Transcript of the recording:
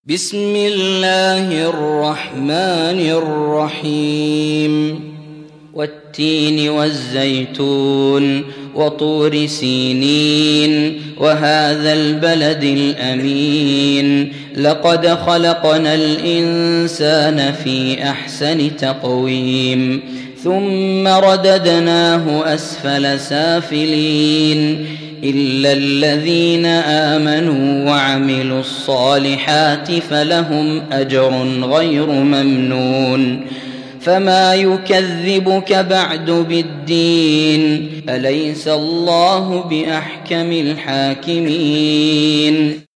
بسم الله الرحمن الرحيم والتين والزيتون وطور سينين وهذا البلد الأمين لقد خلقنا الإنسان في أحسن تقويم ثم رددناه أسفل سافلين إلا الذين آمنوا وعملوا الصالحات فلهم أجر غير ممنون فما يكذبك بعد بالدين أليس الله بأحكم الحاكمين